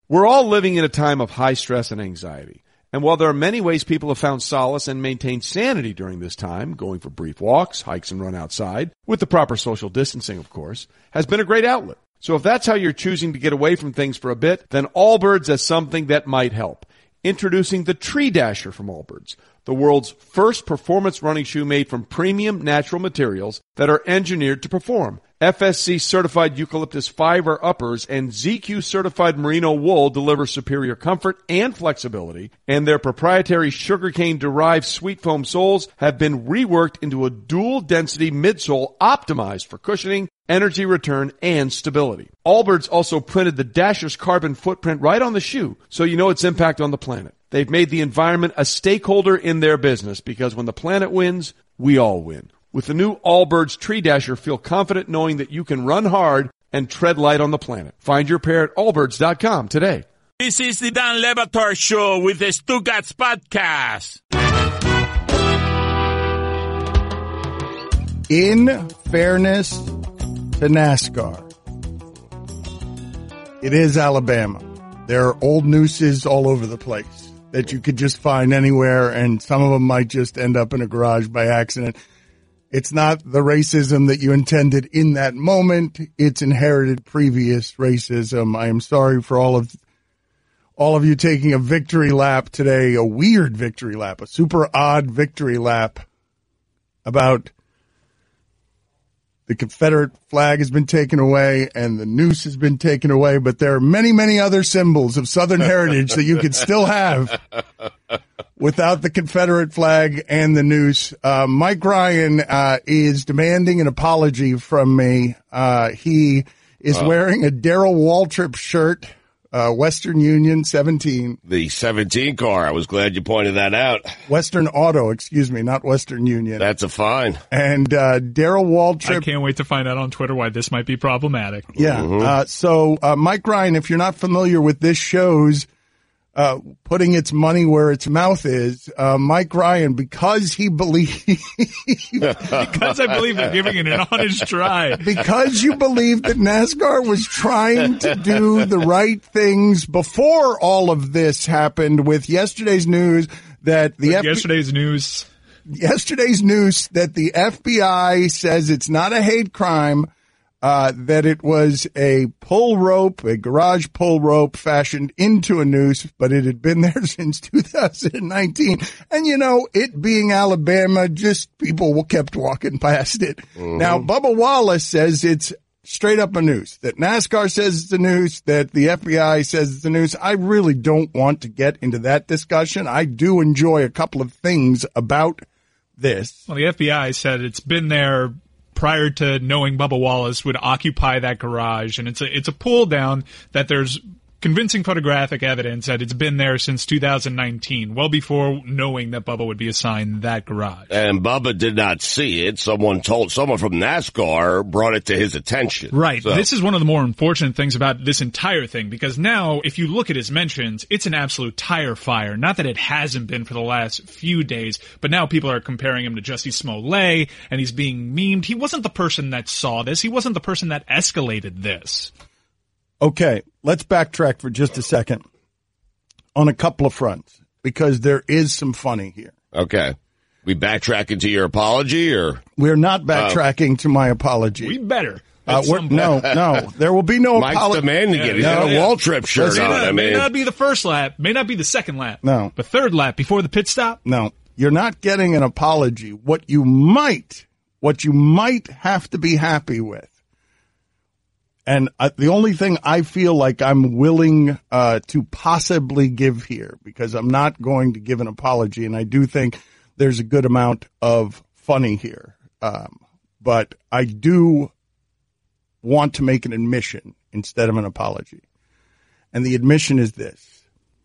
We're all living in a time of high stress and anxiety. And while there are many ways people have found solace and maintained sanity during this time, going for brief walks, hikes, and run outside, with the proper social distancing, of course, has been a great outlet. So if that's how you're choosing to get away from things for a bit, then Allbirds has something that might help. Introducing the Tree Dasher from Allbirds, the world's first performance running shoe made from premium natural materials that are engineered to perform. FSC certified eucalyptus fiber uppers and ZQ certified merino wool deliver superior comfort and flexibility, and their proprietary sugarcane derived sweet foam soles have been reworked into a dual density midsole optimized for cushioning, energy return, and stability. Allbirds also printed the Dasher's carbon footprint right on the shoe, so you know its impact on the planet. They've made the environment a stakeholder in their business, because when the planet wins, we all win. With the new Allbirds Tree Dasher, feel confident knowing that you can run hard and tread light on the planet. Find your pair at allbirds.com today. This is the Dan Le Batard Show with the Stugats Podcast. In fairness to NASCAR, it is Alabama. There are old nooses all over the place that you could just find anywhere, and some of them might just end up in a garage by accident. It's not the racism that you intended in that moment. It's inherited previous racism. I am sorry for all of you taking a victory lap today, a weird victory lap, a super odd victory lap about the Confederate flag has been taken away and the noose has been taken away, but there are many, many other symbols of Southern heritage that you could still have without the Confederate flag and the noose. Mike Ryan is demanding an apology from me. He is wearing a Darrell Waltrip shirt, Western Union 17. The 17 car. I was glad you pointed that out. Western Auto, excuse me, not Western Union. That's a fine. And Darrell Waltrip. I can't wait to find out on Twitter why this might be problematic. Yeah. So Mike Ryan, if you're not familiar with this show's putting its money where its mouth is, Mike Ryan, because he believes because I believe in giving it an honest try. Because you believe that NASCAR was trying to do the right things before all of this happened, with yesterday's news that yesterday's news that the FBI says it's not a hate crime. That it was a garage pull rope fashioned into a noose, but it had been there since 2019. And, you know, it being Alabama, just people kept walking past it. Mm-hmm. Now, Bubba Wallace says it's straight up a noose, that NASCAR says it's a noose, that the FBI says it's a noose. I really don't want to get into that discussion. I do enjoy a couple of things about this. Well, the FBI said it's been there prior to knowing Bubba Wallace would occupy that garage, and it's a pull down that there's convincing photographic evidence that it's been there since 2019, well before knowing that Bubba would be assigned that garage. And Bubba did not see it. Someone from NASCAR brought it to his attention. Right. So. This is one of the more unfortunate things about this entire thing, because now, if you look at his mentions, it's an absolute tire fire. Not that it hasn't been for the last few days, but now people are comparing him to Jussie Smollett, and he's being memed. He wasn't the person that saw this. He wasn't the person that escalated this. Okay, let's backtrack for just a second on a couple of fronts, because there is some funny here. Okay. We backtracking to your apology, or? We're not backtracking to my apology. We better. No. There will be no apology. Mike's demanding it. He's got a Waltrip shirt on. May not be the first lap, may not be the second lap. No. But third lap before the pit stop? No. You're not getting an apology. What you might have to be happy with, and the only thing I feel like I'm willing to possibly give here, because I'm not going to give an apology, and I do think there's a good amount of funny here, but I do want to make an admission instead of an apology. And the admission is this.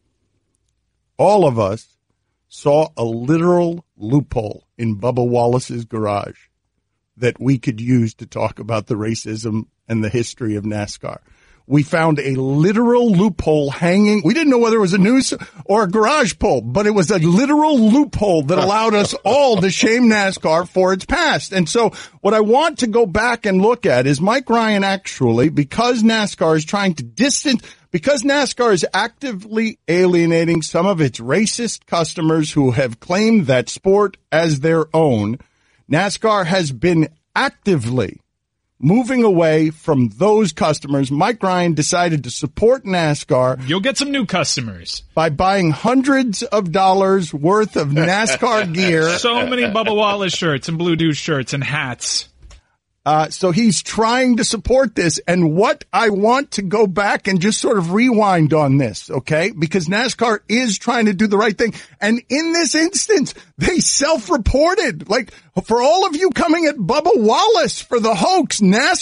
All of us saw a literal loophole in Bubba Wallace's garage that we could use to talk about the racism and the history of NASCAR. We found a literal loophole hanging. We didn't know whether it was a noose or a garage pole, but it was a literal loophole that allowed us all to shame NASCAR for its past. And so what I want to go back and look at is Mike Ryan actually, because NASCAR is trying to distance, Because NASCAR is actively alienating some of its racist customers who have claimed that sport as their own, NASCAR has been actively moving away from those customers. Mike Ryan decided to support NASCAR. You'll get some new customers by buying hundreds of dollars worth of NASCAR gear. So many Bubba Wallace shirts and Blue Deuce shirts and hats. So he's trying to support this. And what I want to go back and just sort of rewind on this, okay? Because NASCAR is trying to do the right thing. And in this instance, they self-reported. Like, for all of you coming at Bubba Wallace for the hoax,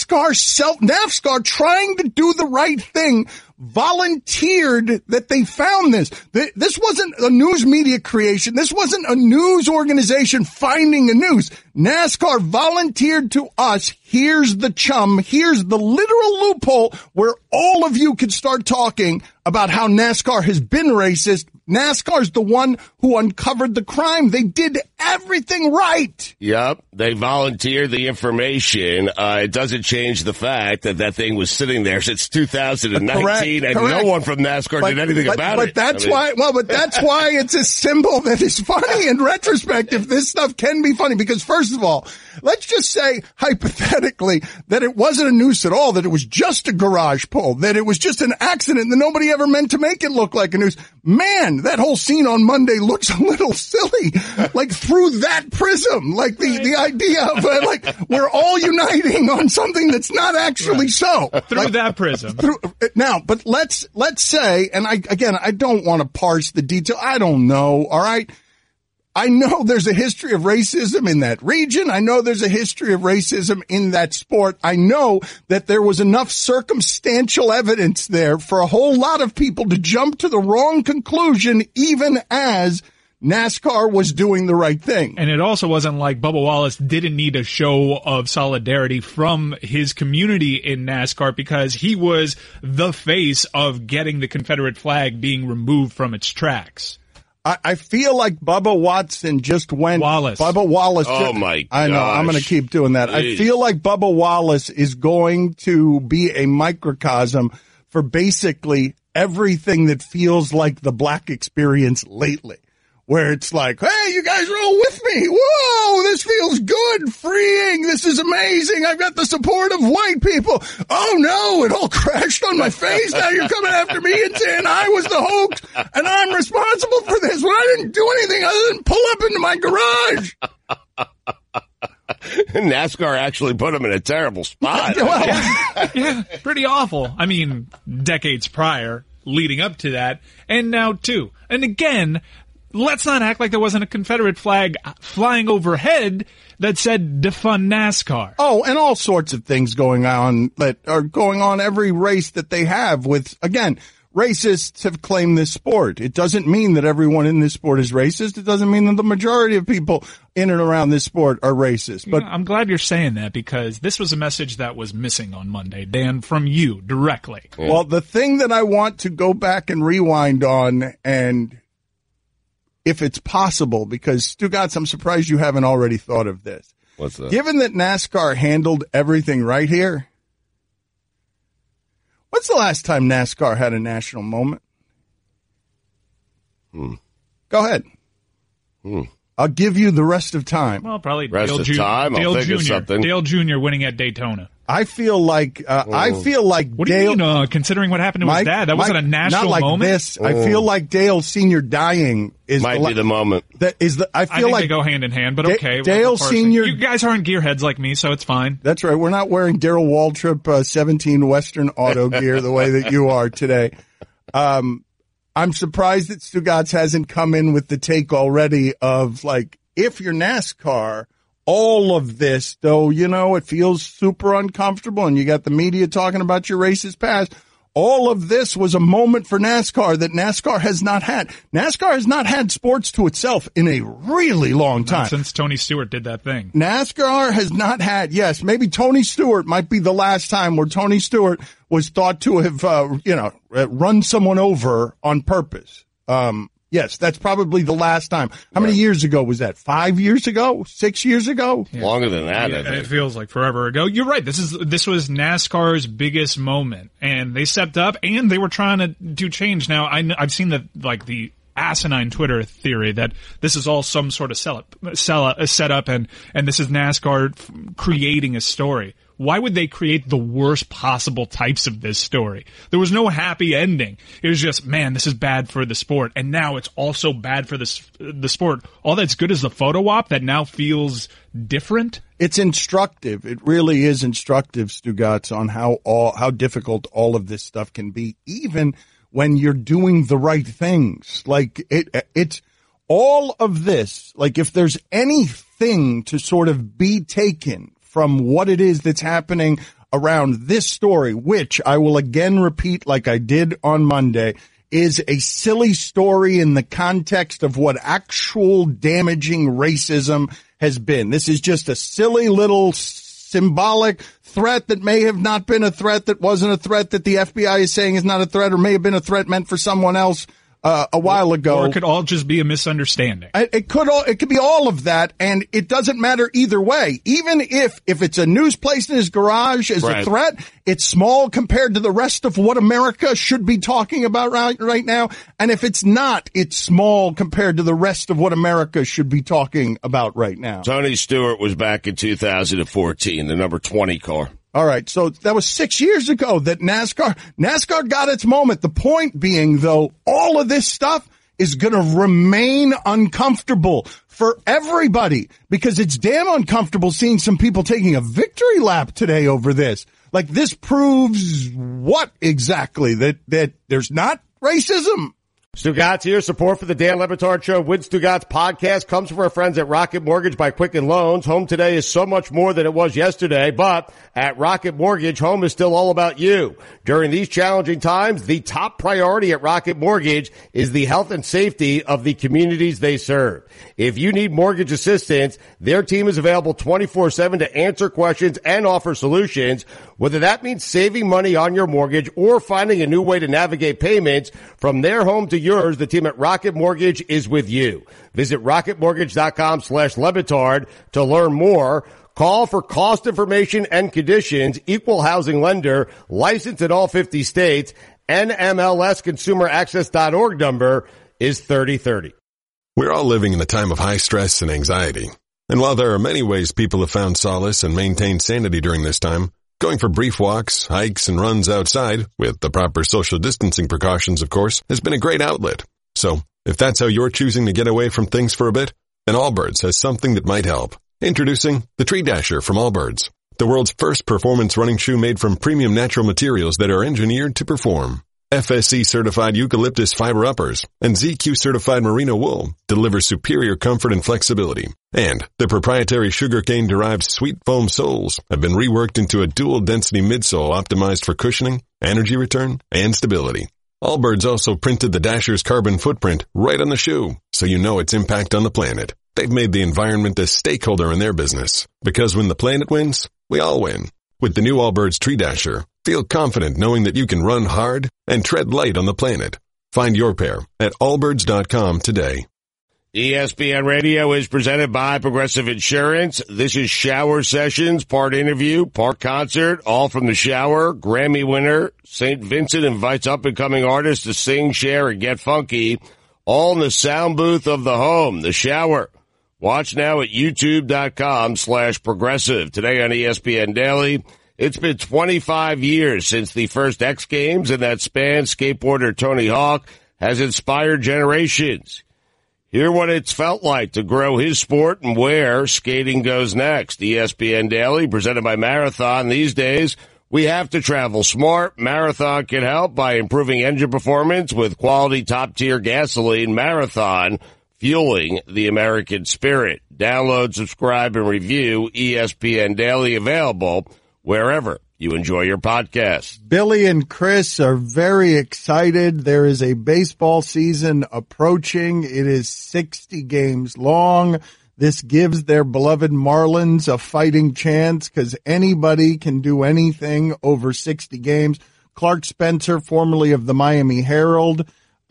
NASCAR trying to do the right thing, volunteered that they found this. This wasn't a news media creation. This wasn't a news organization finding a news. NASCAR volunteered to us. Here's the chum. Here's the literal loophole where all of you could start talking about how NASCAR has been racist. NASCAR's the one who uncovered the crime. They did everything right. Yep. They volunteered the information. It doesn't change the fact that that thing was sitting there since 2019 and no one from NASCAR did anything about it. But that's why it's a symbol that is funny in retrospect if this stuff can be funny. Because first of all, let's just say hypothetically that it wasn't a noose at all, that it was just a garage pull, that it was just an accident, that nobody ever meant to make it look like a noose. Man, that whole scene on Monday looks a little silly, like through that prism, like the idea of like we're all uniting on something that's not actually so. Through that prism. Now, but let's say, and I don't want to parse the detail. I don't know. All right. I know there's a history of racism in that region. I know there's a history of racism in that sport. I know that there was enough circumstantial evidence there for a whole lot of people to jump to the wrong conclusion, even as NASCAR was doing the right thing. And it also wasn't like Bubba Wallace didn't need a show of solidarity from his community in NASCAR because he was the face of getting the Confederate flag being removed from its tracks. I feel like Bubba Watson just went. Bubba Wallace. Oh my gosh. I know. I'm going to keep doing that. Jeez. I feel like Bubba Wallace is going to be a microcosm for basically everything that feels like the black experience lately. Where it's like, hey, you guys are all with me. Whoa, this feels good, freeing. This is amazing. I've got the support of white people. Oh no, it all crashed on my face. Now you're coming after me and saying I was the hoax and I'm responsible for this when I didn't do anything other than pull up into my garage. NASCAR actually put him in a terrible spot. Yeah, pretty awful. I mean, decades prior, leading up to that, and now too. And again, let's not act like there wasn't a Confederate flag flying overhead that said defund NASCAR. Oh, and all sorts of things going on that are going on every race that they have with, again, racists have claimed this sport. It doesn't mean that everyone in this sport is racist. It doesn't mean that the majority of people in and around this sport are racist. But I'm glad you're saying that because this was a message that was missing on Monday, Dan, from you directly. Yeah. Well, the thing that I want to go back and rewind on, and if it's possible, because Stugotz, I'm surprised you haven't already thought of this. What's that? Given that NASCAR handled everything right here, what's the last time NASCAR had a national moment? Go ahead. I'll give you the rest of time. Well, probably Rest Dale of Jr. time? I'll Dale think of Jr. something. Dale Jr. winning at Daytona. I feel like What do you mean? Considering what happened to his dad, that wasn't a national not like moment. This. I feel like Dale Sr. dying might be the moment. That is the. I I feel think like they go hand in hand, but okay. Dale Sr. You guys aren't gearheads like me, so it's fine. That's right. We're not wearing Darrell Waltrip 17 Western Auto gear the way that you are today. I'm surprised that Stugotz hasn't come in with the take already of like, if you're NASCAR, all of this, though, you know, it feels super uncomfortable and you got the media talking about your racist past. All of this was a moment for NASCAR that NASCAR has not had. NASCAR has not had sports to itself in a really long time. Not since Tony Stewart did that thing. NASCAR has not had, yes, maybe Tony Stewart might be the last time where Tony Stewart was thought to have, run someone over on purpose. Yes, that's probably the last time. How many years ago was that? 5 years ago? 6 years ago? Yeah. Longer than that. Yeah, it feels like forever ago. You're right. This was NASCAR's biggest moment, and they stepped up and they were trying to do change. Now I've seen the asinine Twitter theory that this is all some sort of setup, and this is NASCAR creating a story. Why would they create the worst possible types of this story? There was no happy ending. It was just, man, this is bad for the sport. And now it's also bad for the sport. All that's good is the photo op that now feels different. It's instructive. It really is instructive, Stugotz, on how difficult all of this stuff can be, even when you're doing the right things. Like it's all of this. Like if there's anything to sort of be taken from what it is that's happening around this story, which I will again repeat like I did on Monday, is a silly story in the context of what actual damaging racism has been. This is just a silly little symbolic threat that may have not been a threat, that wasn't a threat, that the FBI is saying is not a threat, or may have been a threat meant for someone else a while ago. Or it could all just be a misunderstanding. It could be all of that, and it doesn't matter either way. Even if it's a news placed in his garage as a threat, it's small compared to the rest of what America should be talking about right now. And if it's not, it's small compared to the rest of what America should be talking about right now. Tony Stewart was back in 2014, the number 20 car. All right, so that was 6 years ago that NASCAR got its moment. The point being, though, all of this stuff is going to remain uncomfortable for everybody, because it's damn uncomfortable seeing some people taking a victory lap today over this. Like, this proves what exactly? That there's not racism. Stugotz here. Support for the Dan Le Batard Show with Stugotz podcast comes from our friends at Rocket Mortgage by Quicken Loans. Home today is so much more than it was yesterday, but at Rocket Mortgage, home is still all about you. During these challenging times, the top priority at Rocket Mortgage is the health and safety of the communities they serve. If you need mortgage assistance, their team is available 24/7 to answer questions and offer solutions, whether that means saving money on your mortgage or finding a new way to navigate payments from their home to yours. The team at Rocket Mortgage is with you. Visit rocketmortgage.com/Le Batard to learn more. Call for cost information and conditions. Equal housing lender, licensed in all 50 states. NMLSconsumeraccess.org number is 3030. We're all living in a time of high stress and anxiety. And while there are many ways people have found solace and maintained sanity during this time, going for brief walks, hikes, and runs outside, with the proper social distancing precautions, of course, has been a great outlet. So, if that's how you're choosing to get away from things for a bit, then Allbirds has something that might help. Introducing the Tree Dasher from Allbirds, the world's first performance running shoe made from premium natural materials that are engineered to perform. FSC-certified eucalyptus fiber uppers and ZQ-certified merino wool deliver superior comfort and flexibility. And the proprietary sugarcane-derived sweet foam soles have been reworked into a dual-density midsole optimized for cushioning, energy return, and stability. Allbirds also printed the Dasher's carbon footprint right on the shoe, so you know its impact on the planet. They've made the environment a stakeholder in their business, because when the planet wins, we all win. With the new Allbirds Tree Dasher, feel confident knowing that you can run hard and tread light on the planet. Find your pair at allbirds.com today. ESPN Radio is presented by Progressive Insurance. This is Shower Sessions, part interview, part concert, all from the shower. Grammy winner St. Vincent invites up-and-coming artists to sing, share, and get funky, all in the sound booth of the home, the shower. Watch now at youtube.com/progressive. Today on ESPN Daily, it's been 25 years since the first X Games, and that span skateboarder Tony Hawk has inspired generations. Hear what it's felt like to grow his sport and where skating goes next. ESPN Daily, presented by Marathon. These days, we have to travel smart. Marathon can help by improving engine performance with quality top-tier gasoline. Marathon, fueling the American spirit. Download, subscribe, and review ESPN Daily, available wherever you enjoy your podcast. Billy and Chris are very excited. There is a baseball season approaching. It is 60 games long. This gives their beloved Marlins a fighting chance because anybody can do anything over 60 games. Clark Spencer, formerly of the Miami Herald,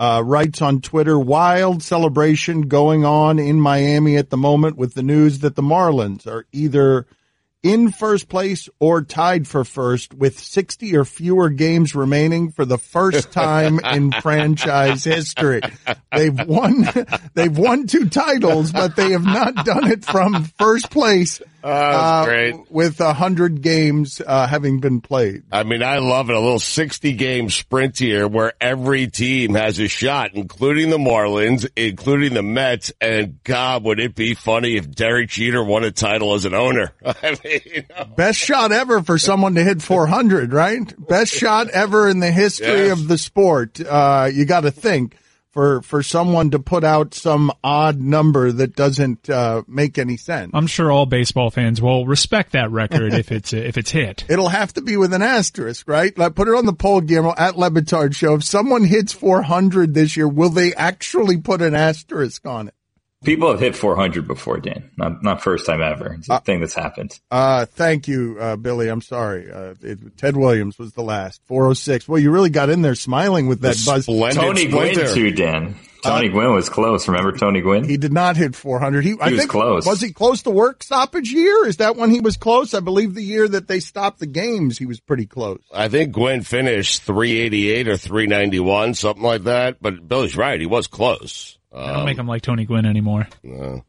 writes on Twitter, wild celebration going on in Miami at the moment with the news that the Marlins are either in first place or tied for first with 60 or fewer games remaining for the first time in franchise history. They've won 2 titles, but they have not done it from first place. That's great. With 100 games having been played. I mean, I love it. A little 60-game sprint here where every team has a shot, including the Marlins, including the Mets. And God, would it be funny if Derek Jeter won a title as an owner? I mean, Best shot ever for someone to hit 400, right? Best shot ever in the history of the sport. You got to think. For someone to put out some odd number that doesn't make any sense. I'm sure all baseball fans will respect that record if it's hit. It'll have to be with an asterisk, right? Like, put it on the poll, Guillermo, at Le Batard Show. If someone hits 400 this year, will they actually put an asterisk on it? People have hit 400 before, Dan. Not first time ever. It's a thing that's happened. Thank you, Billy. I'm sorry. Ted Williams was the last. 406. Well, you really got in there smiling with that buzz. Tony Gwynn too, Dan. Tony Gwynn was close. Remember Tony Gwynn? He did not hit 400. He was close. Was he close to work stoppage year? Is that when he was close? I believe the year that they stopped the games, he was pretty close. I think Gwynn finished 388 or 391, something like that. But Billy's right. He was close. I don't make him like Tony Gwynn anymore. No.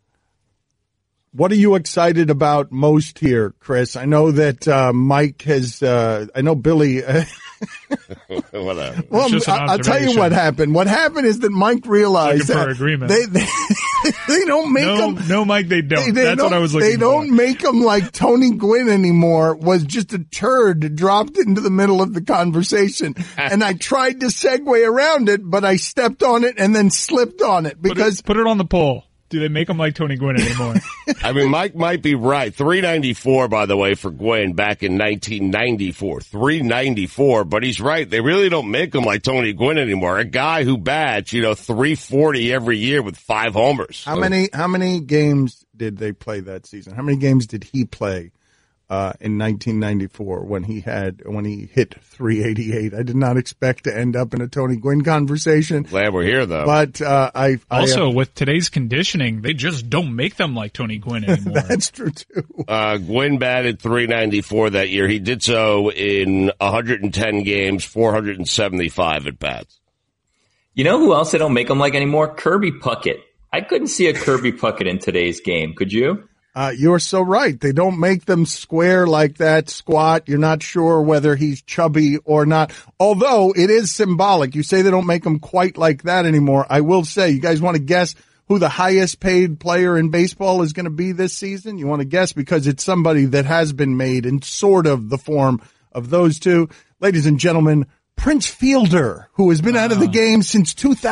What are you excited about most here, Chris? I know that Mike has. I know Billy. Whatever. Well, I'll tell you what happened. What happened is that Mike realized that agreement. they don't make them. No, Mike, they don't. That's what I was looking for. They don't make them like Tony Gwynn anymore. Was just a turd dropped into the middle of the conversation, and I tried to segue around it, but I stepped on it and then slipped on it because put it on the poll. Do they make him like Tony Gwynn anymore? I mean, Mike might be right. 394, by the way, for Gwynn back in 1994. 394, but he's right. They really don't make him like Tony Gwynn anymore. A guy who bats, 340 every year with 5 homers. How many games did they play that season? How many games did he play in 1994 when he hit 388? I did not expect to end up in a Tony Gwynn conversation. Glad we're here, though. But with today's conditioning, they just don't make them like Tony Gwynn anymore. That's true too. Gwynn batted 394 that year. He did so in 110 games, 475 at bats. You know who else they don't make them like anymore? Kirby Puckett. I couldn't see a Kirby Puckett in today's game. Could you? You're so right. They don't make them square like that, squat. You're not sure whether he's chubby or not. Although it is symbolic. You say they don't make them quite like that anymore. I will say, you guys want to guess who the highest paid player in baseball is going to be this season? You want to guess because it's somebody that has been made in sort of the form of those two. Ladies and gentlemen, Prince Fielder, who has been out of the game since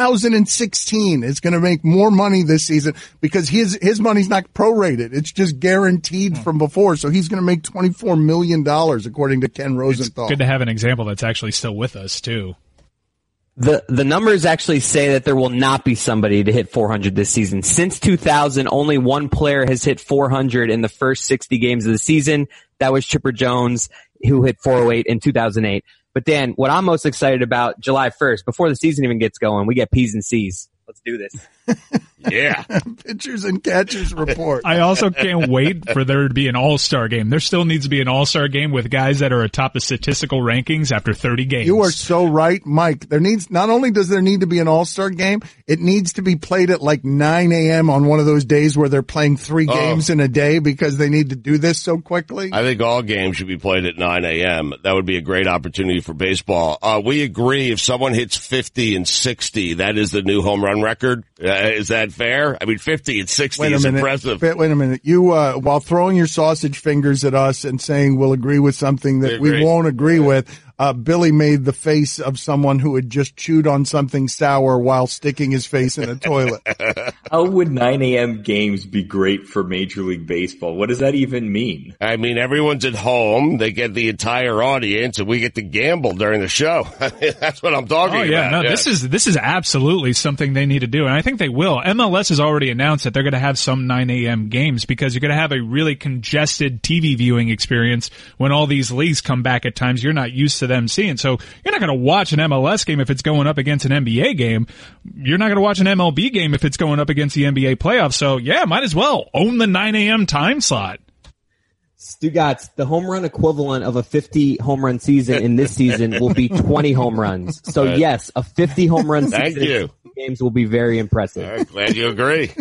2016, is going to make more money this season because his money's not prorated. It's just guaranteed from before. So he's going to make $24 million, according to Ken Rosenthal. It's good to have an example that's actually still with us, too. The numbers actually say that there will not be somebody to hit 400 this season. Since 2000, only one player has hit 400 in the first 60 games of the season. That was Chipper Jones, who hit 408 in 2008. But Dan, what I'm most excited about, July 1st, before the season even gets going, we get P's and C's. Let's do this. Yeah. Pitchers and catchers report. I also can't wait for there to be an all-star game. There still needs to be an all-star game with guys that are atop the statistical rankings after 30 games. You are so right, Mike. Not only does there need to be an all-star game, it needs to be played at like 9 a.m. on one of those days where they're playing 3 games in a day because they need to do this so quickly. I think all games should be played at 9 a.m. That would be a great opportunity for baseball. We agree if someone hits 50 and 60, that is the new home run record. Is that fair? I mean, 50 and 60 is impressive. Wait a minute. You, while throwing your sausage fingers at us and saying we'll agree with something that we won't agree with, Billy made the face of someone who had just chewed on something sour while sticking his face in a toilet. How would 9 a.m. games be great for Major League Baseball? What does that even mean? I mean, everyone's at home. They get the entire audience, and we get to gamble during the show. That's what I'm talking about. Yeah. No, this is absolutely something they need to do, and I think they will. MLS has already announced that they're going to have some 9 a.m. games because you're going to have a really congested TV viewing experience when all these leagues come back at times you're not used to them seeing. So you're not going to watch an MLS game if it's going up against an NBA game. You're not going to watch an MLB game if it's going up against the NBA playoffs. So yeah, might as well own the 9 a.m. time slot. Stugotz, the home run equivalent of a 50 home run season in this season will be 20 home runs. So yes, a 50 home run Thank season you. Games will be very impressive. All right, glad you agree.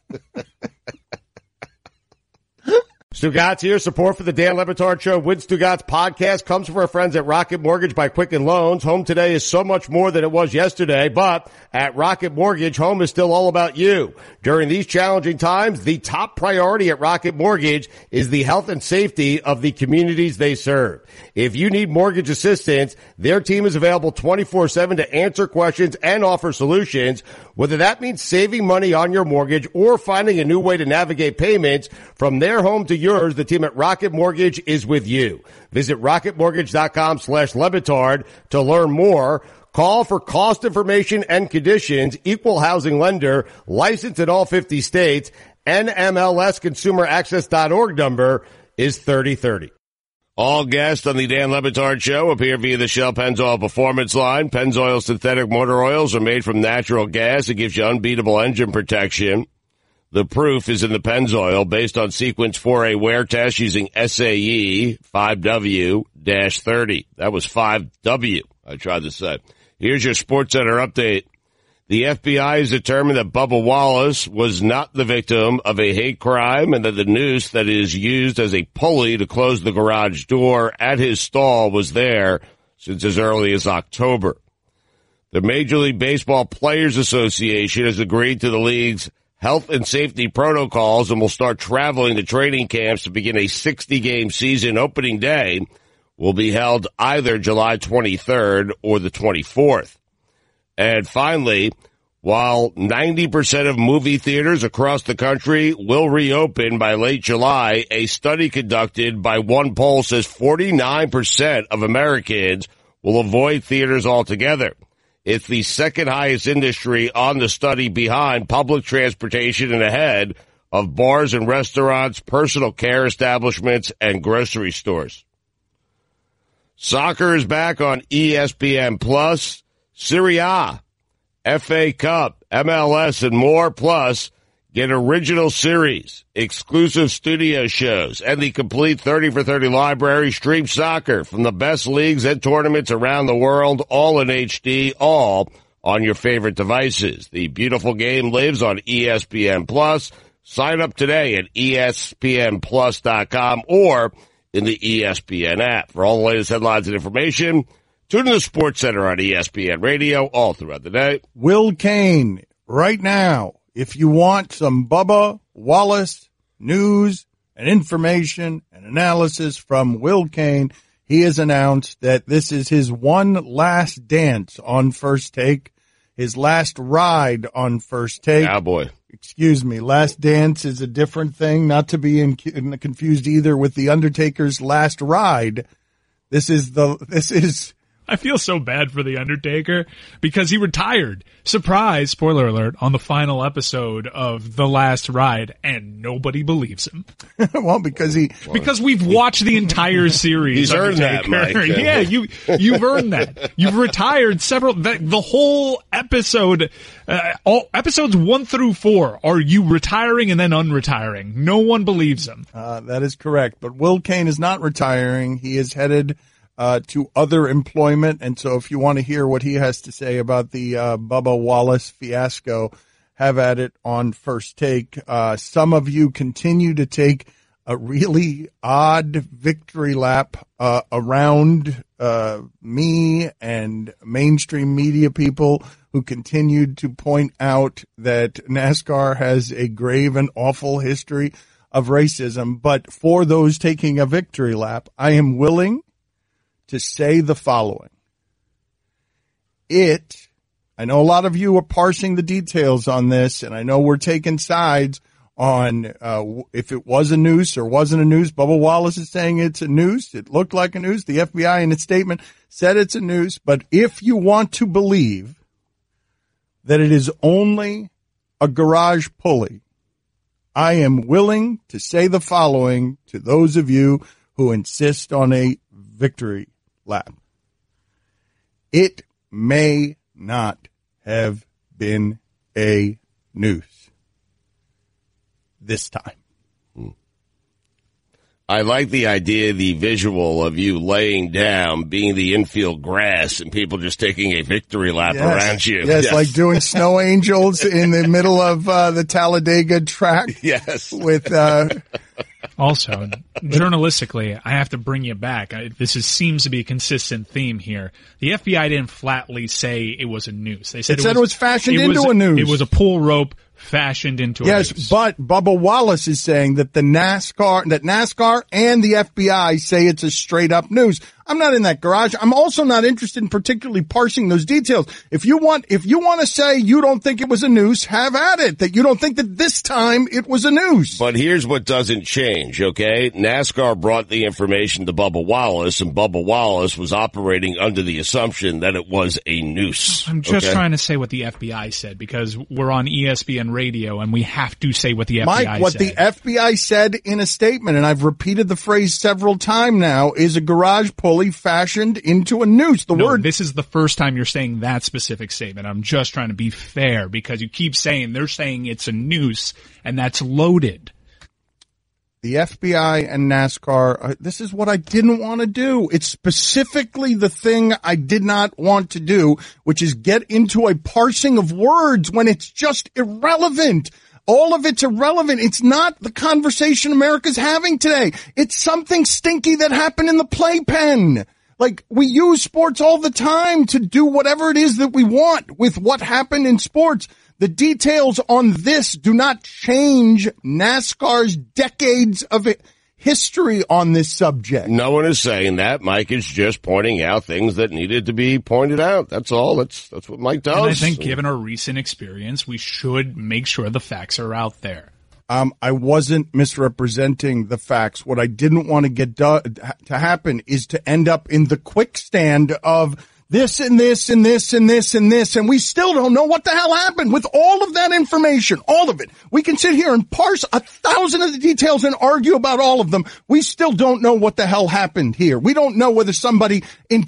Stugotz here. Support for the Dan Le Batard Show with Stugotz podcast comes from our friends at Rocket Mortgage by Quicken Loans. Home today is so much more than it was yesterday, but at Rocket Mortgage, home is still all about you. During these challenging times, the top priority at Rocket Mortgage is the health and safety of the communities they serve. If you need mortgage assistance, their team is available 24/7 to answer questions and offer solutions, whether that means saving money on your mortgage or finding a new way to navigate payments from their home to yours. The team at Rocket Mortgage is with you. Visit rocketmortgage.com/Le Batard to learn more. Call for cost information and conditions. Equal housing lender, licensed in all 50 states. NMLSconsumeraccess.org number is 3030. All guests on the Dan Le Batard Show appear via the Shell Pennzoil Performance line. Pennzoil synthetic motor oils are made from natural gas. It gives you unbeatable engine protection. The proof is in the Pennzoil based on Sequence 4A wear test using SAE 5W-30. That was 5W. I tried to say. Here's your SportsCenter update. The FBI has determined that Bubba Wallace was not the victim of a hate crime and that the noose that is used as a pulley to close the garage door at his stall was there since as early as October. The Major League Baseball Players Association has agreed to the league's health and safety protocols and will start traveling to training camps to begin a 60-game season. Opening day will be held either July 23rd or the 24th. And finally, while 90% of movie theaters across the country will reopen by late July, a study conducted by one poll says 49% of Americans will avoid theaters altogether. It's the second highest industry on the study behind public transportation and ahead of bars and restaurants, personal care establishments, and grocery stores. Soccer is back on ESPN Plus. Serie A, FA Cup, MLS, and more. Plus, get original series, exclusive studio shows, and the complete 30 for 30 library. Stream soccer from the best leagues and tournaments around the world, all in HD, all on your favorite devices. The beautiful game lives on ESPN Plus. Sign up today at ESPNplus.com or in the ESPN app. For all the latest headlines and information, tune in to SportsCenter on ESPN Radio all throughout the day. Will Kane, right now, if you want some Bubba Wallace news and information and analysis from Will Kane, he has announced that this is his one last dance on First Take, his last ride on First Take. Cowboy. Excuse me, Last Dance is a different thing, not to be confused either with The Undertaker's Last Ride. This is I feel so bad for The Undertaker because he retired. Surprise, spoiler alert, on the final episode of The Last Ride, and nobody believes him. Well, because we've watched the entire series. He's earned Undertaker. that, Mike. Yeah, you've earned that. You've retired the whole episode, all episodes 1 through 4 are you retiring and then unretiring. No one believes him. That is correct. But Will Kane is not retiring. He is headed to other employment. And so if you want to hear what he has to say about the Bubba Wallace fiasco, have at it on First Take. Some of you continue to take a really odd victory lap around me and mainstream media people who continued to point out that NASCAR has a grave and awful history of racism. But for those taking a victory lap, I am willing to say the following. I know a lot of you are parsing the details on this, and I know we're taking sides on if it was a noose or wasn't a noose. Bubba Wallace is saying it's a noose. It looked like a noose. The FBI in its statement said it's a noose. But if you want to believe that it is only a garage pulley, I am willing to say the following to those of you who insist on a victory lap. It may not have been a noose this time. I like the idea, the visual of you laying down, being the infield grass, and people just taking a victory lap around you. Yes, like doing snow angels in the middle of the Talladega track. Yes. With Also, journalistically, I have to bring you back. Seems to be a consistent theme here. The FBI didn't flatly say it was a noose. They said it was fashioned into a noose. It was a pull rope fashioned into a noose. Yes, but Bubba Wallace is saying that NASCAR and the FBI say it's a straight up noose. I'm not in that garage. I'm also not interested in particularly parsing those details. If you want to say you don't think it was a noose, have at it. That you don't think that this time it was a noose. But here's what doesn't change, okay? NASCAR brought the information to Bubba Wallace, and Bubba Wallace was operating under the assumption that it was a noose. I'm just trying to say what the FBI said because we're on ESPN radio and we have to say what the FBI said. Mike, what the FBI said in a statement, and I've repeated the phrase several times now, is a garage pulley fashioned into a noose. This is the first time you're saying that specific statement. I'm just trying to be fair because you keep saying they're saying it's a noose and that's loaded. The FBI and NASCAR, this is what I didn't want to do. It's specifically the thing I did not want to do, which is get into a parsing of words when it's just irrelevant. All of it's irrelevant. It's not the conversation America's having today. It's something stinky that happened in the playpen. Like, we use sports all the time to do whatever it is that we want with what happened in sports. The details on this do not change NASCAR's decades of history on this subject. No one is saying that. Mike is just pointing out things that needed to be pointed out. That's all. That's what Mike does. And I think given our recent experience, we should make sure the facts are out there. I wasn't misrepresenting the facts. What I didn't want to get to happen is to end up in the quickstand of this and this and this and this and this, and we still don't know what the hell happened with all of that information, all of it. We can sit here and parse 1,000 of the details and argue about all of them. We still don't know what the hell happened here. We don't know whether somebody in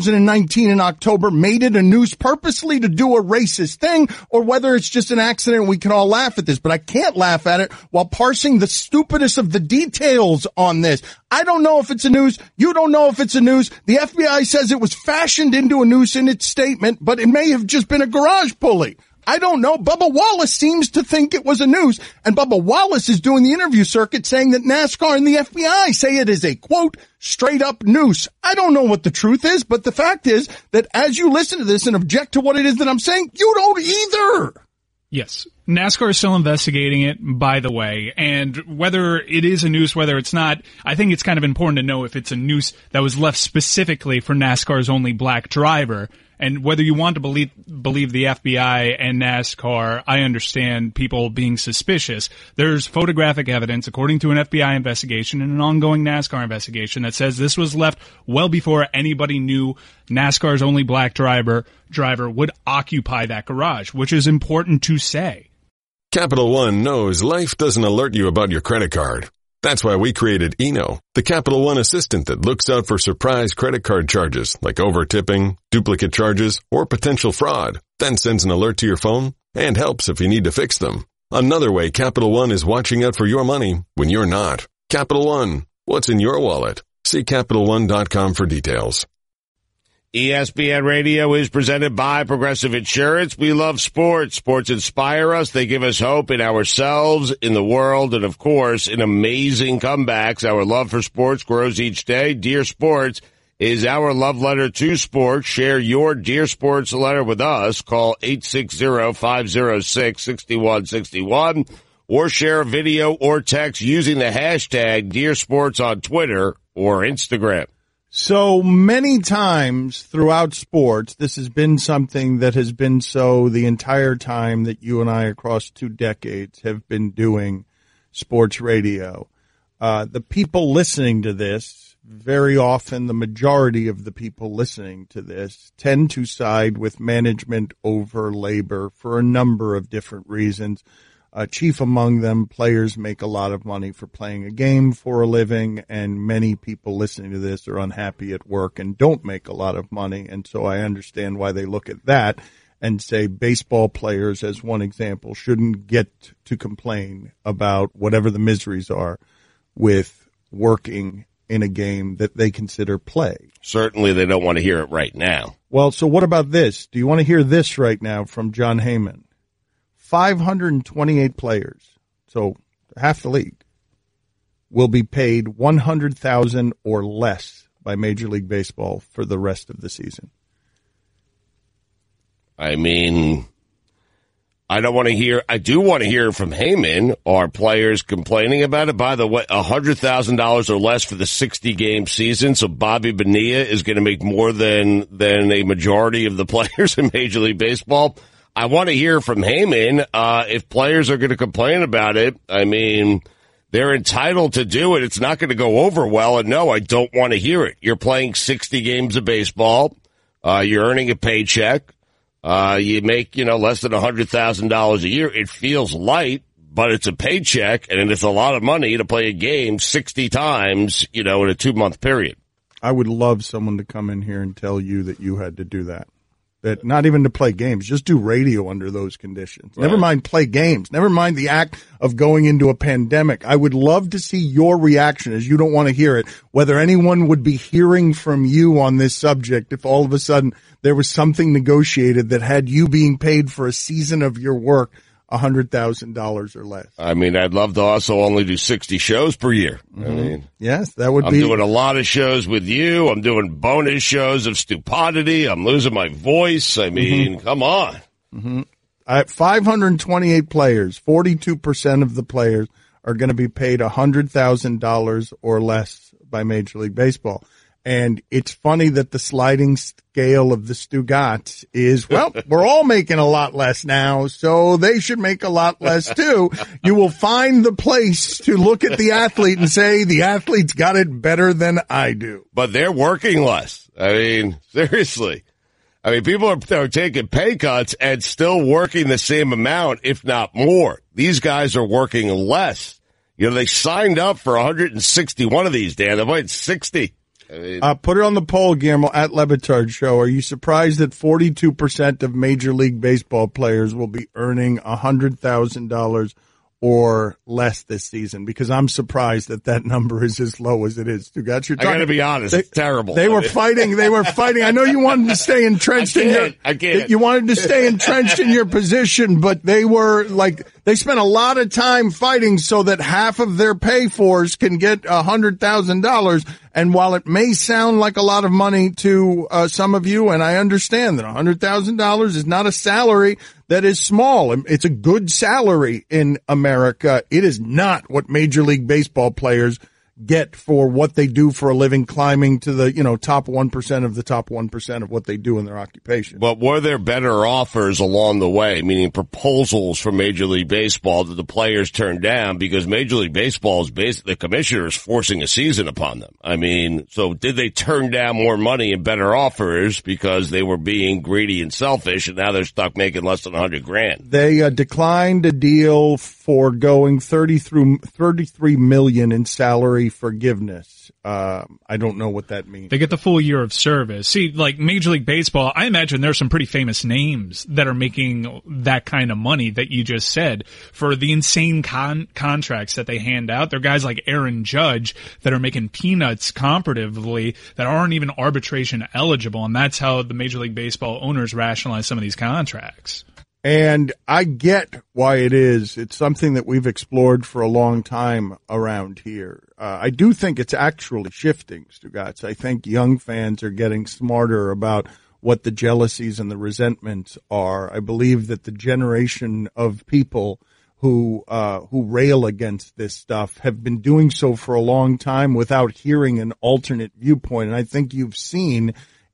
2019 in October made it a noose purposely to do a racist thing or whether it's just an accident and we can all laugh at this. But I can't laugh at it while parsing the stupidest of the details on this. I don't know if it's a noose. You don't know if it's a noose. The FBI says it was fashioned into a noose in its statement, but it may have just been a garage pulley. I don't know. Bubba Wallace seems to think it was a noose, and Bubba Wallace is doing the interview circuit saying that NASCAR and the FBI say it is a, quote, straight up noose. I don't know what the truth is, but the fact is that as you listen to this and object to what it is that I'm saying, you don't either. Yes. NASCAR is still investigating it, by the way, and whether it is a noose, whether it's not, I think it's kind of important to know if it's a noose that was left specifically for NASCAR's only black driver. And whether you want to believe the FBI and NASCAR, I understand people being suspicious. There's photographic evidence, according to an FBI investigation and an ongoing NASCAR investigation, that says this was left well before anybody knew NASCAR's only black driver would occupy that garage, which is important to say. Capital One knows life doesn't alert you about your credit card. That's why we created Eno, the Capital One assistant that looks out for surprise credit card charges like over-tipping, duplicate charges, or potential fraud, then sends an alert to your phone and helps if you need to fix them. Another way Capital One is watching out for your money when you're not. Capital One, what's in your wallet? See CapitalOne.com for details. ESPN Radio is presented by Progressive Insurance. We love sports. Sports inspire us. They give us hope in ourselves, in the world, and, of course, in amazing comebacks. Our love for sports grows each day. Dear Sports is our love letter to sports. Share your Dear Sports letter with us. Call 860-506-6161 or share a video or text using the hashtag Dear Sports on Twitter or Instagram. So many times throughout sports, this has been something that has been so the entire time that you and I across 2 decades have been doing sports radio. The people listening to this, very often the majority of the people listening to this, tend to side with management over labor for a number of different reasons. Chief among them, players make a lot of money for playing a game for a living, and many people listening to this are unhappy at work and don't make a lot of money. And so I understand why they look at that and say baseball players, as one example, shouldn't get to complain about whatever the miseries are with working in a game that they consider play. Certainly they don't want to hear it right now. Well, so what about this? Do you want to hear this right now from John Heyman? 528 players, so half the league, will be paid $100,000 or less by Major League Baseball for the rest of the season. I mean, I do want to hear from Heyman. Are players complaining about it? By the way, $100,000 or less for the 60-game season, so Bobby Bonilla is going to make more than a majority of the players in Major League Baseball. I want to hear from Heyman if players are going to complain about it. I mean, they're entitled to do it. It's not going to go over well, and no, I don't want to hear it. You're playing 60 games of baseball. You're earning a paycheck. You make, less than $100,000 a year. It feels light, but it's a paycheck, and it's a lot of money to play a game 60 times, in a 2-month period. I would love someone to come in here and tell you that you had to do that. That not even to play games, just do radio under those conditions. Right. Never mind play games. Never mind the act of going into a pandemic. I would love to see your reaction, as you don't want to hear it, whether anyone would be hearing from you on this subject if all of a sudden there was something negotiated that had you being paid for a season of your work $100,000 or less. I mean, I'd love to also only do 60 shows per year. Mm-hmm. I mean, yes, that would I'm doing a lot of shows with you. I'm doing bonus shows of stupidity. I'm losing my voice. I mean, come on. Mm-hmm. 528 players, 42% of the players are going to be paid $100,000 or less by Major League Baseball. And it's funny that the sliding scale of the Stugats is, well, we're all making a lot less now, so they should make a lot less too. You will find the place to look at the athlete and say, the athlete's got it better than I do. But they're working less. I mean, seriously. I mean, people are taking pay cuts and still working the same amount, if not more. These guys are working less. They signed up for 161 of these, Dan. They've played 60. Put it on the poll, Guillermo, at Le Batard Show. Are you surprised that 42% of Major League Baseball players will be earning $100,000 or less this season? Because I'm surprised that number is as low as it is. I got to be honest, it's terrible. They were fighting. I know you wanted to stay entrenched you wanted to stay entrenched in your position, but they spent a lot of time fighting so that half of their pay-fors can get $100,000. And while it may sound like a lot of money to some of you, and I understand that $100,000 is not a salary that is small. It's a good salary in America. It is not what Major League Baseball players get for what they do for a living, climbing to the, top 1% of the top 1% of what they do in their occupation. But were there better offers along the way, meaning proposals from Major League Baseball that the players turned down? Because Major League Baseball is basically, the commissioner is forcing a season upon them. I mean, so did they turn down more money and better offers because they were being greedy and selfish, and now they're stuck making less than $100,000? They declined a deal for going $33 million in salary forgiveness. I don't know what that means. They get the full year of service. See, like Major League Baseball, I imagine there's some pretty famous names that are making that kind of money that you just said for the insane contracts that they hand out. There are guys like Aaron Judge that are making peanuts comparatively that aren't even arbitration eligible, and that's how the Major League Baseball owners rationalize some of these contracts. And I get why it is. It's something that we've explored for a long time around here. I do think it's actually shifting, Stugats. I think young fans are getting smarter about what the jealousies and the resentments are. I believe that the generation of people who rail against this stuff have been doing so for a long time without hearing an alternate viewpoint. And I think you've seen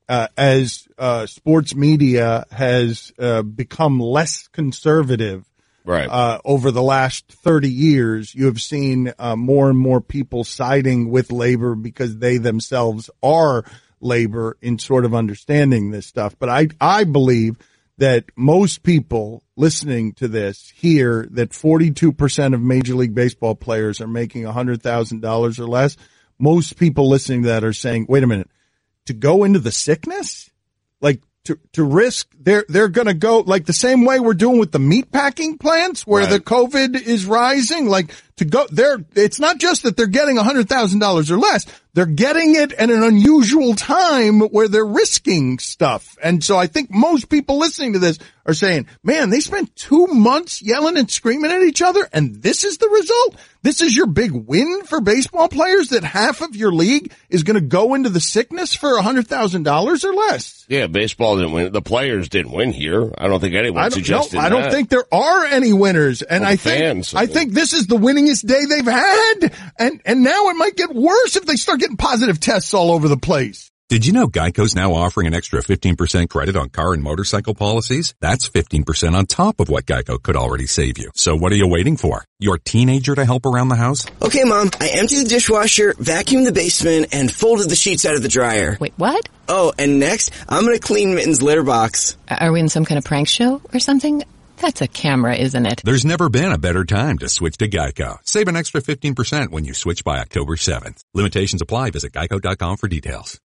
as sports media has become less conservative over the last 30 years, you have seen more and more people siding with labor because they themselves are labor in sort of understanding this stuff. But I believe that most people listening to this hear that 42% of Major League Baseball players are making $100,000 or less. Most people listening to that are saying, wait a minute, to go into the sickness? Like to risk, they're going to go like the same way we're doing with the meatpacking plants where the COVID is rising, like to go there. It's not just that they're getting $100,000 or less. They're getting it at an unusual time where they're risking stuff. And so I think most people listening to this are saying, man, they spent 2 months yelling and screaming at each other, and this is the result? This is your big win for baseball players, that half of your league is going to go into the sickness for $100,000 or less? Yeah, baseball didn't win. The players didn't win here. I don't think anyone suggested that. I don't think there are any winners. And I think this is the winningest day they've had. And now it might get worse if they start getting positive tests all over the place. Did you know Geico's now offering an extra 15% credit on car and motorcycle policies? That's 15% on top of what Geico could already save you. So what are you waiting for? Your teenager to help around the house? Okay, Mom, I emptied the dishwasher, vacuumed the basement, and folded the sheets out of the dryer. Wait, what? Oh, and next, I'm going to clean Mitten's litter box. Are we in some kind of prank show or something? That's a camera, isn't it? There's never been a better time to switch to Geico. Save an extra 15% when you switch by October 7th. Limitations apply. Visit geico.com for details.